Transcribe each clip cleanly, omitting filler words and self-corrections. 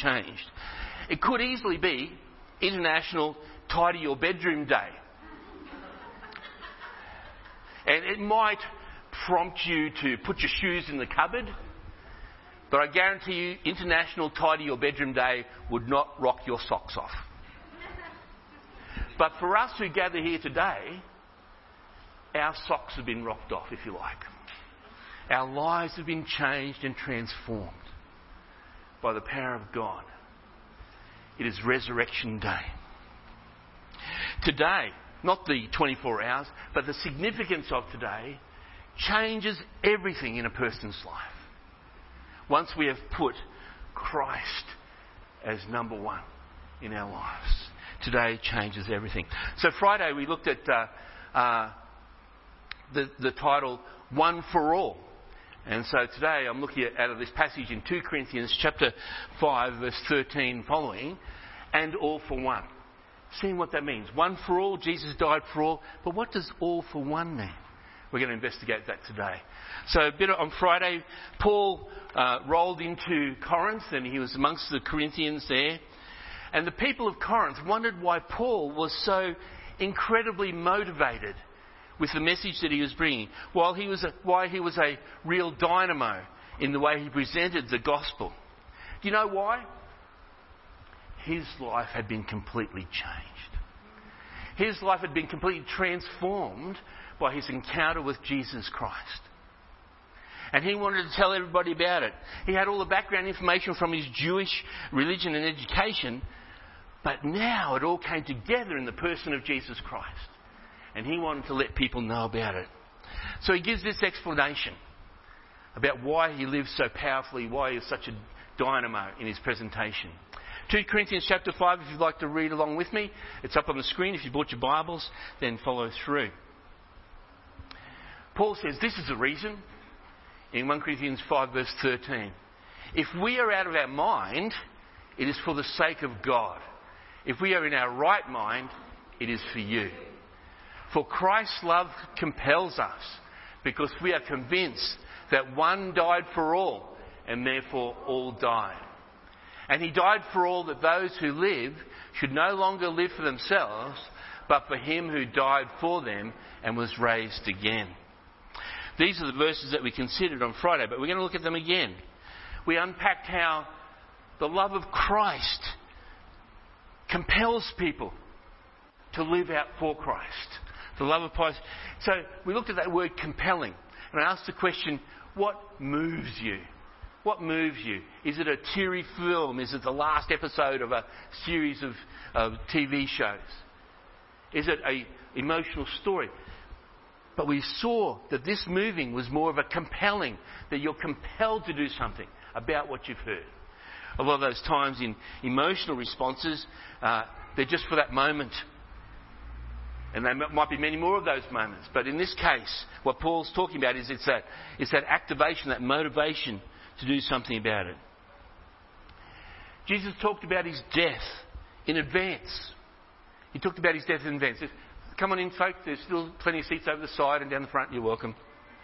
changed. It could easily be International Tidy Your Bedroom Day. And it might prompt you to put your shoes in the cupboard, but I guarantee you International Tidy Your Bedroom Day would not rock your socks off. But for us who gather here today, our socks have been rocked off, if you like. Our lives have been changed and transformed by the power of God. It is Resurrection Day. Today, not the 24 hours, but the significance of today changes everything in a person's life. Once we have put Christ as number one in our lives, today changes everything. So Friday we looked at the title, One for All. And so today I'm looking at out of this passage in 2 Corinthians chapter 5 verse 13 following, and all for one. Seeing what that means. One for all, Jesus died for all. But what does all for one mean? We're going to investigate that today. So on Friday, Paul rolled into Corinth and he was amongst the Corinthians there. And the people of Corinth wondered why Paul was so incredibly motivated with the message that he was bringing, why he was a real dynamo in the way he presented the gospel. Do you know why? His life had been completely changed. His life had been completely transformed by his encounter with Jesus Christ. And he wanted to tell everybody about it. He had all the background information from his Jewish religion and education, but now it all came together in the person of Jesus Christ. And he wanted to let people know about it. So he gives this explanation about why he lives so powerfully, why he is such a dynamo in his presentation. 2 Corinthians chapter 5, if you'd like to read along with me. It's up on the screen. If you bought your Bibles, then follow through. Paul says this is the reason in 1 Corinthians 5 verse 13. If we are out of our mind, it is for the sake of God. If we are in our right mind, it is for you. For Christ's love compels us, because we are convinced that one died for all, and therefore all died. And he died for all, that those who live should no longer live for themselves, but for him who died for them and was raised again. These are the verses that we considered on Friday, but we're going to look at them again. We unpacked how the love of Christ compels people to live out for Christ. The love of Christ. So we looked at that word compelling, and I asked the question, what moves you? What moves you? Is it a teary film? Is it the last episode of a series of TV shows? Is it an emotional story? But we saw that this moving was more of a compelling, that you're compelled to do something about what you've heard. A lot of those times in emotional responses, they're just for that moment. And there might be many more of those moments. But in this case, what Paul's talking about is it's that activation, that motivation to do something about it. Jesus talked about his death in advance. He talked about his death in advance. Come on in, folks. There's still plenty of seats over the side and down the front. You're welcome.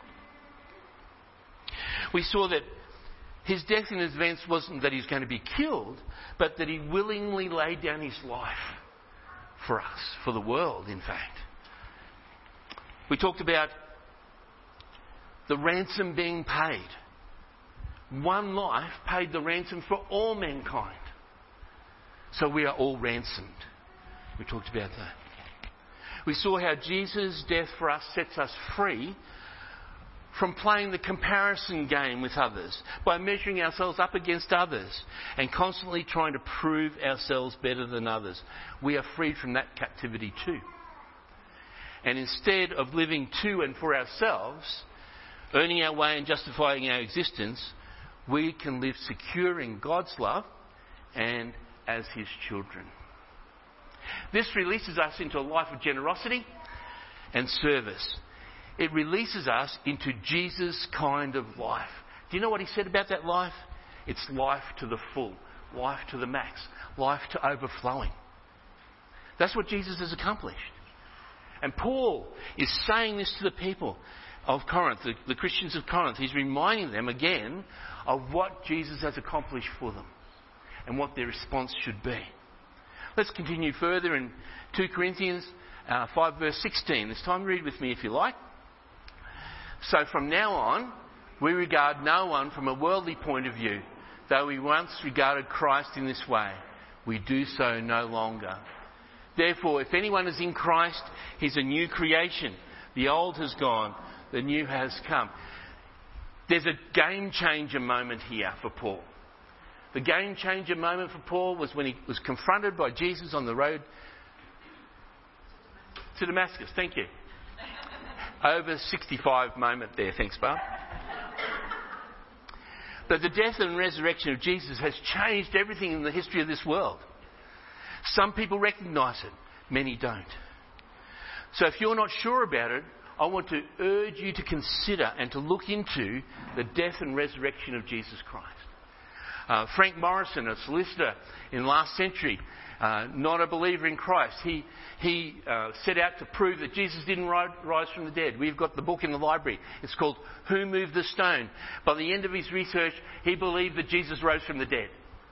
We saw that his death in advance wasn't that he's going to be killed, but that he willingly laid down his life for us, for the world, in fact. We talked about the ransom being paid. One life paid the ransom for all mankind. So we are all ransomed. We talked about that. We saw how Jesus' death for us sets us free from playing the comparison game with others, by measuring ourselves up against others and constantly trying to prove ourselves better than others. We are freed from that captivity too. And instead of living to and for ourselves, earning our way and justifying our existence, we can live secure in God's love and as his children. This releases us into a life of generosity and service. It releases us into Jesus' kind of life. Do you know what he said about that life? It's life to the full, life to the max, life to overflowing. That's what Jesus has accomplished. And Paul is saying this to the people of Corinth, the Christians of Corinth. He's reminding them again of what Jesus has accomplished for them. and what their response should be. Let's continue further in 2 Corinthians 5 verse 16. This time read with me if you like. So from now on, we regard no one from a worldly point of view. Though we once regarded Christ in this way, we do so no longer. Therefore, if anyone is in Christ, he's a new creation. The old has gone, the new has come. There's a game changer moment here for Paul. The game changer moment for Paul was when he was confronted by Jesus on the road to Damascus. Thank you. Over 65 moment there. Thanks, Barb. But the death and resurrection of Jesus has changed everything in the history of this world. Some people recognise it, many don't. So if you're not sure about it, I want to urge you to consider and to look into the death and resurrection of Jesus Christ. Frank Morrison, a solicitor in the last century, not a believer in Christ, he set out to prove that Jesus didn't rise from the dead. We've got the book in the library. It's called Who Moved the Stone? By the end of his research, he believed that Jesus rose from the dead.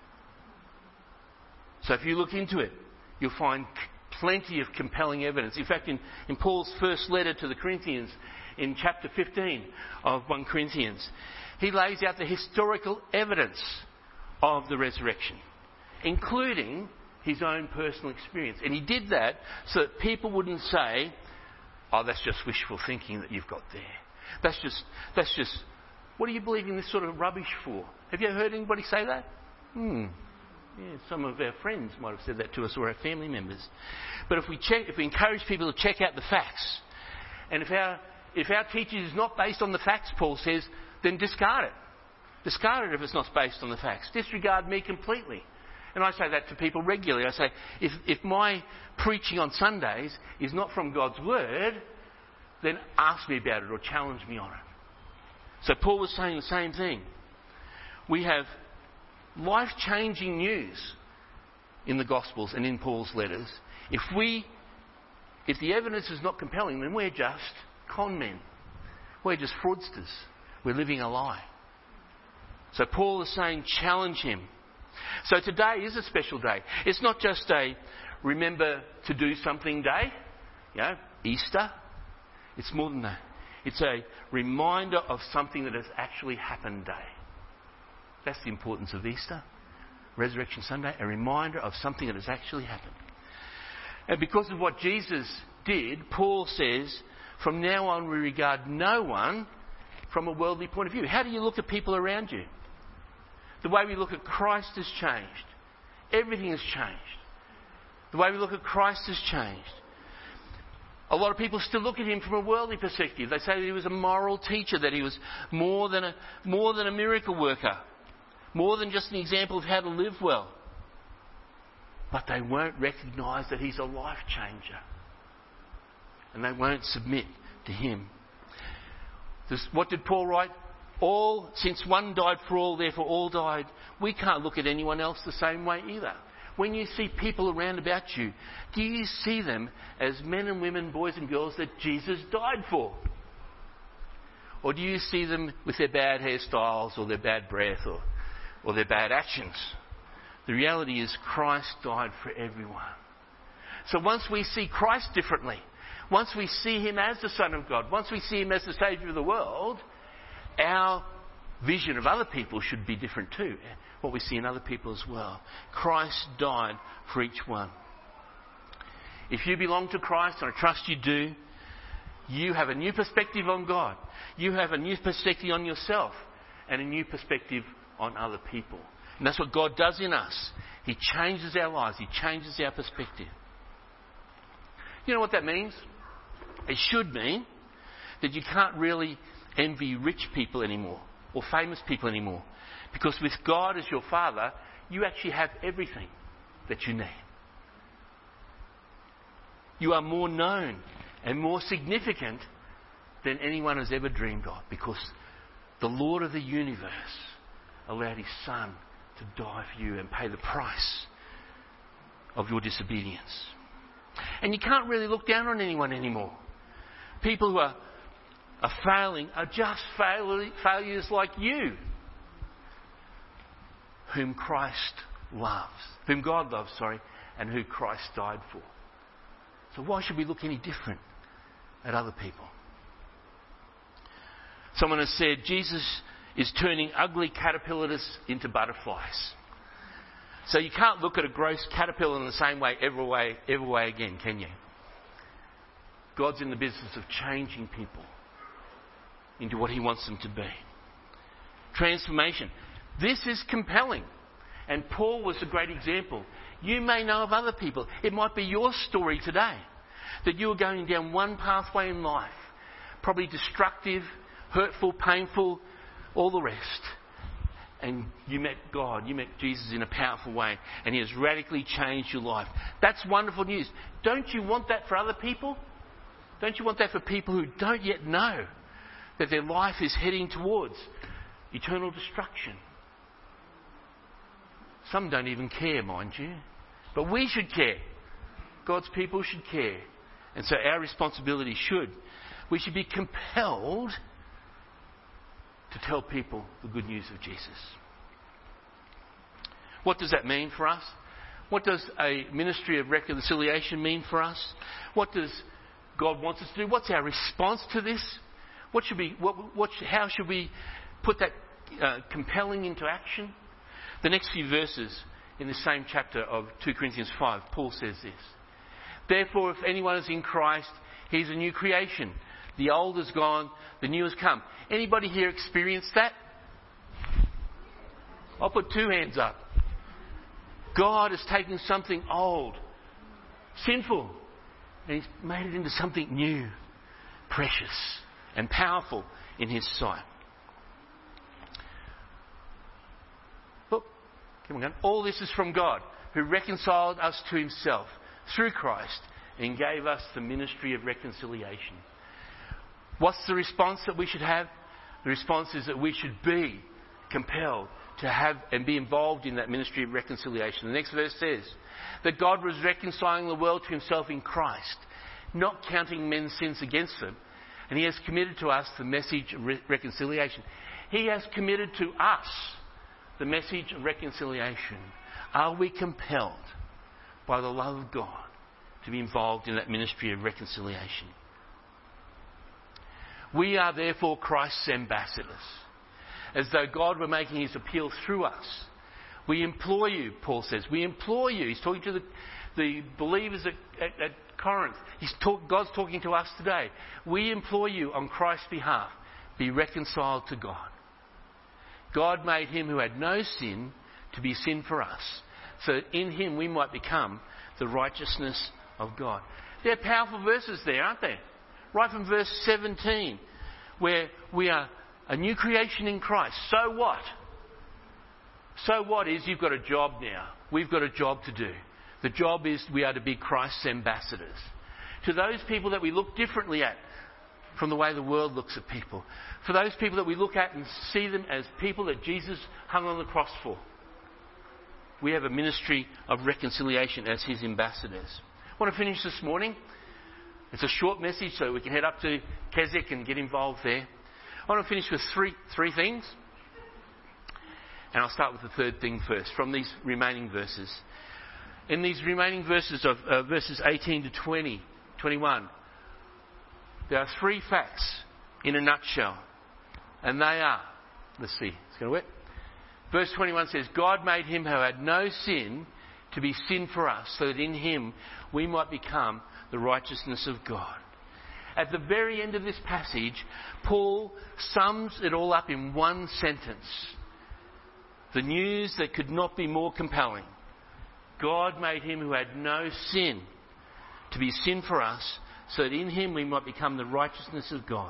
So if you look into it, you'll find plenty of compelling evidence. In fact, in Paul's first letter to the Corinthians, in chapter 15 of 1 Corinthians, he lays out the historical evidence of the resurrection, including his own personal experience. And he did that so that people wouldn't say, oh, that's just wishful thinking that you've got there. That's just, what are you believing this sort of rubbish for? Have you ever heard anybody say that? Yeah, some of our friends might have said that to us, or our family members. But if we encourage people to check out the facts, and if our teaching is not based on the facts, Paul says, then discard it. Discard it if it's not based on the facts. Disregard me completely. And I say that to people regularly. I say, if my preaching on Sundays is not from God's Word, then ask me about it or challenge me on it. So Paul was saying the same thing. We have life-changing news in the Gospels and in Paul's letters. If the evidence is not compelling, then we're just con men. We're just fraudsters. We're living a lie. So Paul is saying, challenge him. So today is a special day. It's not just a remember to do something day, Easter. It's more than that. It's a reminder of something that has actually happened day. That's the importance of Easter, Resurrection Sunday, a reminder of something that has actually happened. And because of what Jesus did, Paul says, from now on we regard no one from a worldly point of view. How do you look at people around you? The way we look at Christ has changed. Everything has changed. The way we look at Christ has changed. A lot of people still look at him from a worldly perspective. They say that he was a moral teacher, that he was more than a miracle worker, more than just an example of how to live well. But they won't recognise that he's a life changer. And they won't submit to him. What did Paul write? Since one died for all, therefore all died. We can't look at anyone else the same way either. When you see people around about you, do you see them as men and women, boys and girls that Jesus died for? Or do you see them with their bad hairstyles or their bad breath or their bad actions? The reality is Christ died for everyone. So once we see Christ differently, once we see him as the Son of God, once we see him as the Saviour of the world, our vision of other people should be different too. What we see in other people as well. Christ died for each one. If you belong to Christ, and I trust you do, you have a new perspective on God. You have a new perspective on yourself and a new perspective on other people. And that's what God does in us. He changes our lives. He changes our perspective. You know what that means? It should mean that you can't really envy rich people anymore or famous people anymore. Because with God as your Father, you actually have everything that you need. You are more known and more significant than anyone has ever dreamed of, because the Lord of the universe allowed his Son to die for you and pay the price of your disobedience. And you can't really look down on anyone anymore. People who are failing are just failures like you, whom Christ loves, and who Christ died for. So why should we look any different at other people? Someone has said, Jesus is turning ugly caterpillars into butterflies. So you can't look at a gross caterpillar in the same way every way again, can you? God's in the business of changing people into what he wants them to be. Transformation. This is compelling. And Paul was a great example. You may know of other people. It might be your story today. That you are going down one pathway in life. Probably destructive, hurtful, painful, all the rest. And you met God, you met Jesus in a powerful way. And he has radically changed your life. That's wonderful news. Don't you want that for other people? Don't you want that for people who don't yet know that their life is heading towards eternal destruction? Some don't even care, mind you. But we should care. God's people should care. And so our responsibility we should be compelled to tell people the good news of Jesus. What does that mean for us? What does a ministry of reconciliation mean for us? What does God want us to do? What's our response to this? How should we put that compelling into action? The next few verses in the same chapter of 2 Corinthians 5, Paul says this. Therefore, if anyone is in Christ, he's a new creation. The old is gone, the new has come. Anybody here experienced that? I'll put 2 hands up. God has taken something old, sinful, and he's made it into something new, precious, and powerful in his sight. Look, come on. All this is from God, who reconciled us to himself through Christ and gave us the ministry of reconciliation. What's the response that we should have? The response is that we should be compelled to have and be involved in that ministry of reconciliation. The next verse says that God was reconciling the world to himself in Christ, not counting men's sins against them. And he has committed to us the message of reconciliation. He has committed to us the message of reconciliation. Are we compelled by the love of God to be involved in that ministry of reconciliation? We are therefore Christ's ambassadors. As though God were making his appeal through us. We implore you, Paul says. We implore you. He's talking to the believers at Corinth. God's talking to us today. We implore you on Christ's behalf. Be reconciled to God. God made him who had no sin to be sin for us. So that in him we might become the righteousness of God. They're powerful verses there, aren't they? Right from verse 17. Where we are a new creation in Christ. So what? So what is you've got a job now. We've got a job to do. The job is we are to be Christ's ambassadors. To those people that we look differently at from the way the world looks at people. For those people that we look at and see them as people that Jesus hung on the cross for. We have a ministry of reconciliation as his ambassadors. I want to finish this morning. It's a short message so we can head up to Keswick and get involved there. I want to finish with three things. And I'll start with the third thing first, from these remaining verses. In these remaining verses of verses 18 to 21, there are 3 facts in a nutshell. And they are, let's see, it's going to work. Verse 21 says, God made him who had no sin to be sin for us, so that in him we might become the righteousness of God. At the very end of this passage, Paul sums it all up in one sentence. The news that could not be more compelling. God made him who had no sin to be sin for us, so that in him we might become the righteousness of God.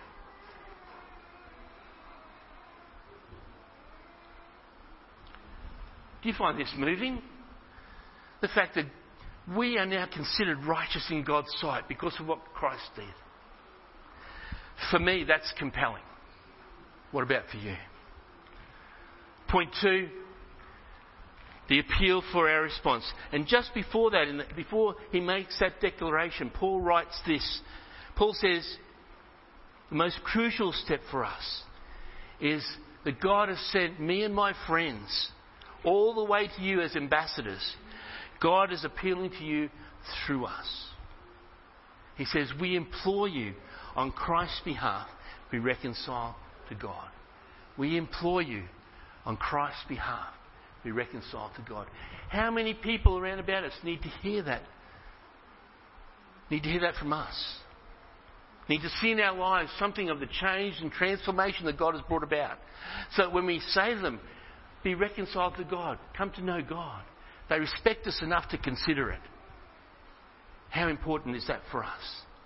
Do you find this moving? The fact that we are now considered righteous in God's sight because of what Christ did. For me, that's compelling. What about for you? Point 2, the appeal for our response. And just before that, before he makes that declaration, Paul writes this. Paul says, the most crucial step for us is that God has sent me and my friends all the way to you as ambassadors. God is appealing to you through us. He says, we implore you on Christ's behalf, be reconciled to God. We implore you on Christ's behalf, be reconciled to God. How many people around about us need to hear that? Need to hear that from us. Need to see in our lives something of the change and transformation that God has brought about. So that when we say to them, be reconciled to God, come to know God, they respect us enough to consider it. How important is that for us?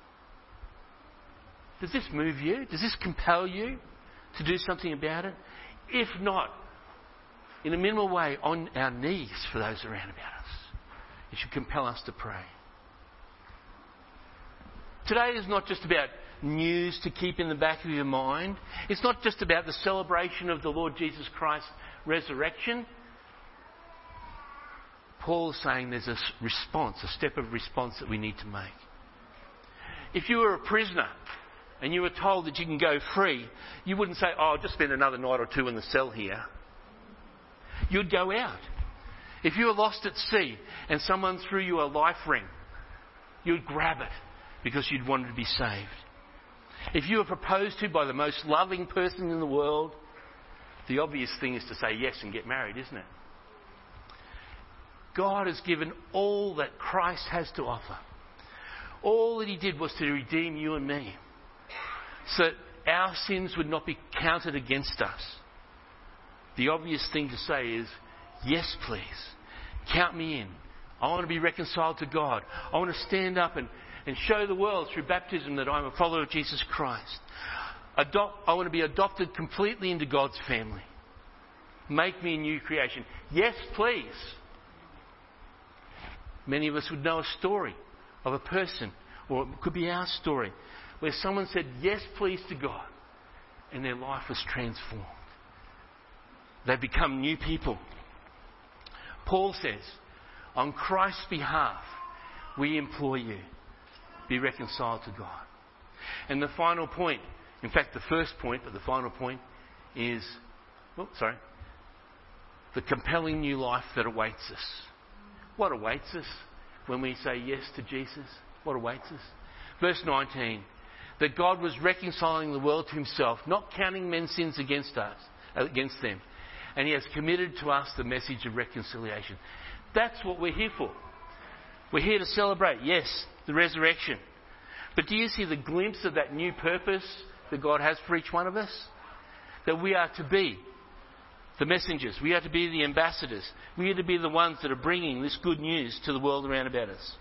Does this move you? Does this compel you to do something about it? If not, in a minimal way, on our knees for those around about us. It should compel us to pray. Today is not just about news to keep in the back of your mind. It's not just about the celebration of the Lord Jesus Christ's resurrection. Paul is saying there's a response, a step of response that we need to make. If you were a prisoner and you were told that you can go free, you wouldn't say, oh, I'll just spend another night or two in the cell here. You'd go out. If you were lost at sea and someone threw you a life ring, you'd grab it because you'd wanted to be saved. If you were proposed to by the most loving person in the world, the obvious thing is to say yes and get married, isn't it? God has given all that Christ has to offer. All that he did was to redeem you and me, so that our sins would not be counted against us. The obvious thing to say is, yes, please, count me in. I want to be reconciled to God. I want to stand up and show the world through baptism that I'm a follower of Jesus Christ. I want to be adopted completely into God's family. Make me a new creation. Yes, please. Many of us would know a story of a person, or it could be our story, where someone said yes, please to God, and their life was transformed. They become new people. Paul says, on Christ's behalf, we implore you, be reconciled to God. And the final point, in fact the first point, but the final point is, the compelling new life that awaits us. What awaits us when we say yes to Jesus? What awaits us? Verse 19, that God was reconciling the world to himself, not counting men's sins against them. And he has committed to us the message of reconciliation. That's what we're here for. We're here to celebrate, yes, the resurrection. But do you see the glimpse of that new purpose that God has for each one of us? That we are to be the messengers. We are to be the ambassadors. We are to be the ones that are bringing this good news to the world around about us.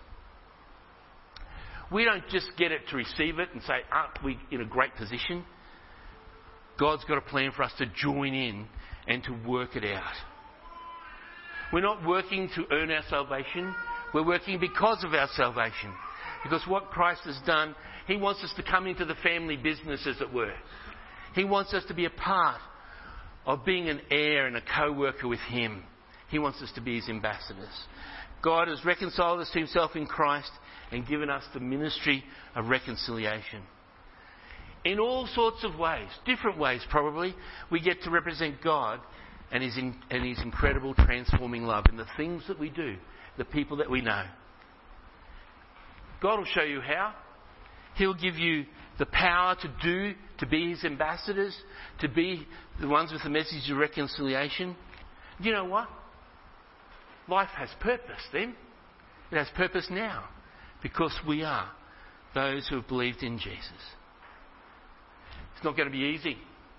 We don't just get it to receive it and say, aren't we in a great position? God's got a plan for us to join in and to work it out. We're not working to earn our salvation. We're working because of our salvation. Because what Christ has done, he wants us to come into the family business, as it were. He wants us to be a part of being an heir and a co-worker with him. He wants us to be his ambassadors. God has reconciled us to himself in Christ and given us the ministry of reconciliation. In all sorts of ways, different ways probably, we get to represent God and his incredible transforming love in the things that we do, the people that we know. God will show you how. He'll give you the power to be his ambassadors, to be the ones with the message of reconciliation. Do you know what? Life has purpose then. It has purpose now because we are those who have believed in Jesus. It's not going to be easy.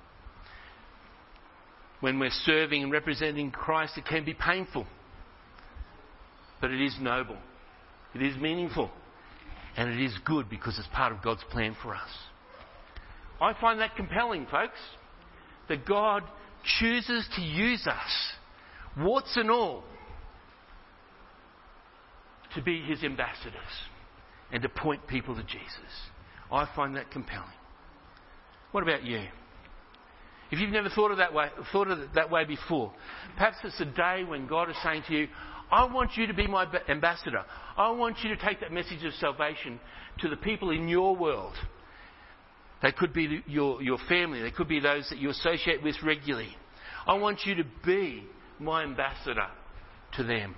When we're serving and representing Christ, it can be painful. But it is noble. It is meaningful. And it is good because it's part of God's plan for us. I find that compelling, folks. That God chooses to use us, warts and all, to be his ambassadors and to point people to Jesus. I find that compelling. What about you? If you've never thought of it that way before, perhaps it's a day when God is saying to you, I want you to be my ambassador. I want you to take that message of salvation to the people in your world. They could be your family. They could be those that you associate with regularly. I want you to be my ambassador to them.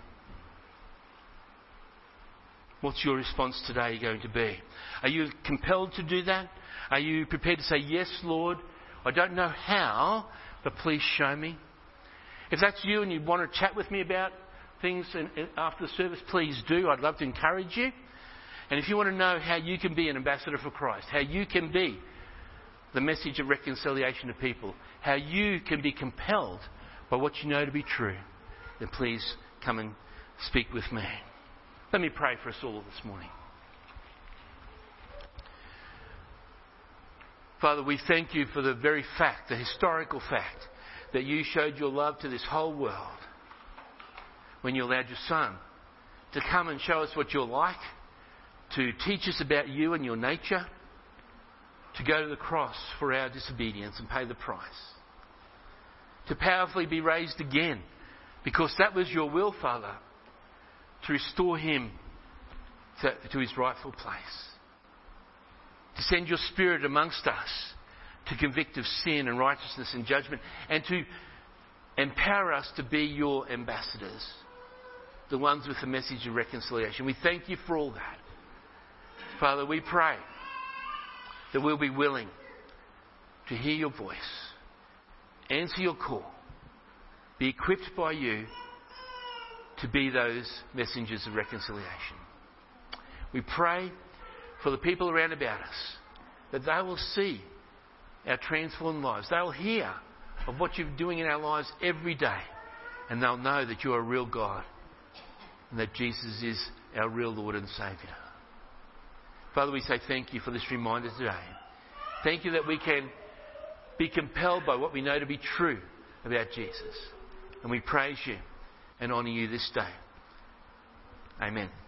What's your response today going to be? Are you compelled to do that? Are you prepared to say, yes, Lord, I don't know how, but please show me? If that's you and you want to chat with me about things after the service, please do. I'd love to encourage you. And if you want to know how you can be an ambassador for Christ, how you can be the message of reconciliation to people, how you can be compelled by what you know to be true, then please come and speak with me. Let me pray for us all this morning. Father, we thank you for the very fact, the historical fact, that you showed your love to this whole world when you allowed your Son to come and show us what you're like, to teach us about you and your nature, to go to the cross for our disobedience and pay the price, to powerfully be raised again, because that was your will, Father, to restore him to his rightful place, to send your Spirit amongst us to convict of sin and righteousness and judgment, and to empower us to be your ambassadors, the ones with the message of reconciliation. We thank you for all that. Father, we pray that we'll be willing to hear your voice, answer your call, be equipped by you to be those messengers of reconciliation. We pray for the people around about us, that they will see our transformed lives. They'll hear of what you're doing in our lives every day, and they'll know that you're a real God and that Jesus is our real Lord and Saviour. Father, we say thank you for this reminder today. Thank you that we can be compelled by what we know to be true about Jesus. And we praise you and honour you this day. Amen.